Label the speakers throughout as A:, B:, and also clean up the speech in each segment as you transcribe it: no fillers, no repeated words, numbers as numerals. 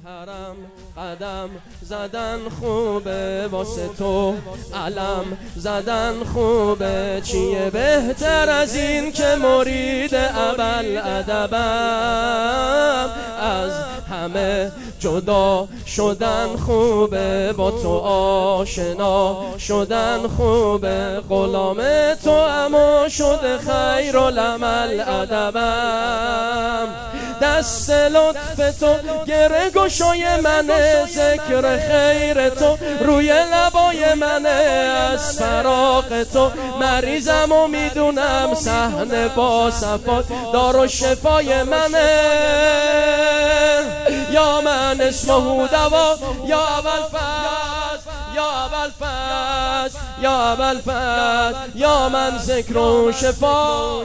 A: حرم قدم زدن خوبه، واسه تو علم زدن خوبه. چیه بهتر از این که مرید ابوالادبم، از همه جدا شدن خوبه، با تو آشنا شدن خوبه. غلام تو اما شده خیرالعمل ادبم، دست لطف تو گره گشای منه، ذکر خیر تو روی لبای منه. از فراق تو مریضم و میدونم صحن با صفات دار و شفای منه. یا من اسمه دوا یا ابوالفضل، یا ابوالفضل، یا ابوالفضل، یا من ذکر و شفا.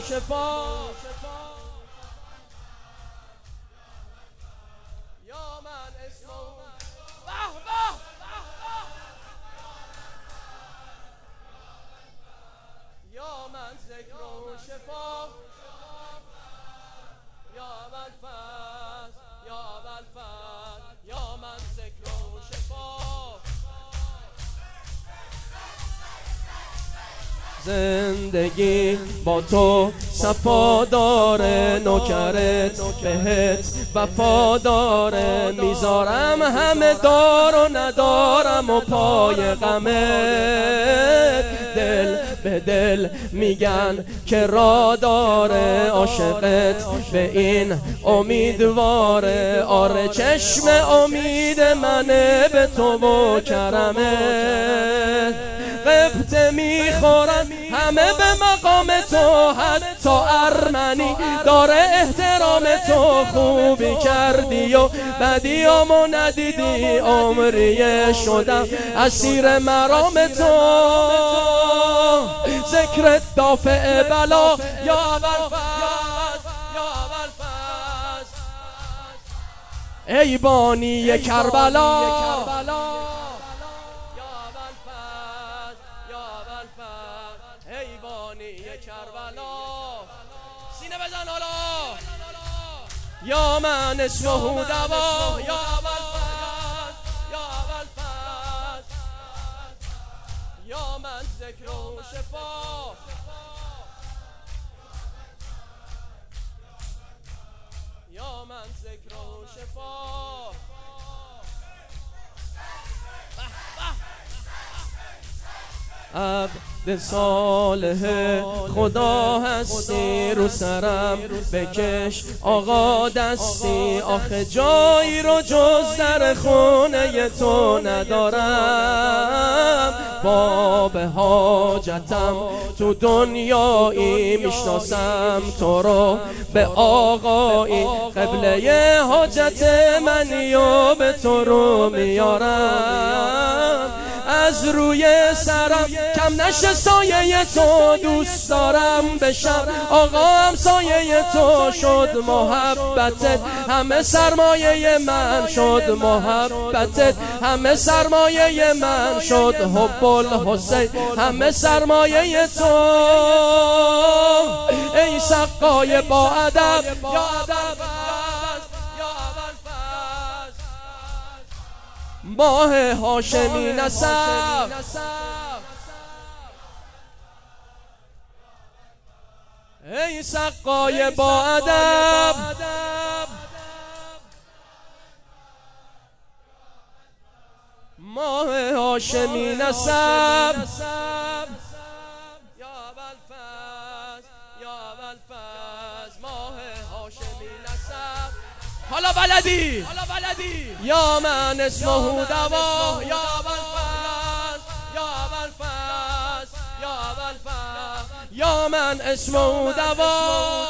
A: زندگی با تو صفا داره، نوکرت بهت وفا داره. میذارم همه دار و ندارم و پای غمت، دل به دل میگن که را داره. عاشقت به این امیدواره، آره چشم امید منه به تو و کرمت. قبطه میخورن همه به مقام تو، حتی ارمنی داره احترام تو. خوبی کردی و بدیامو ندیدی، عمریه شدم اسیر مرام تو. ذکرت دافع بلا یا ابوالفضل، یا ابوالفضل، ای بانی کربلا. سینه بزن حالا. یا من اسمه دوا یا ابوالفضل، یا ابوالفضل، یا من ذکر و شفا. یا من ذکر و شفا. عبد صالح خدا هستی، رو سرم بکش آقا دستی. آخه جایی رو جز در خونه تو ندارم، باب حاجتم تو دنیایی. میشناسم تو رو به آقایی، قبله حاجت منی و به تو رو میارم. از روی سرم کم نشه سایه تو، دوست دارم بشم آقا هم سایه تو. شد محبتت همه سرمایه من، شد محبتت همه سرمایه من. شد حب الحسین همه سرمایه تو. ای سقای با ادب یا ماه هاشمی نسب، ای سقای با ادب. ماه هاشمی نسب، یا ابوالفضل، یا ابوالفضل، ماه هاشمی نسب. حالا بلدی یا من اسمه دوا یا ابوالفضل، یا ابوالفضل، یا ابوالفضل، یا من اسمه دوا.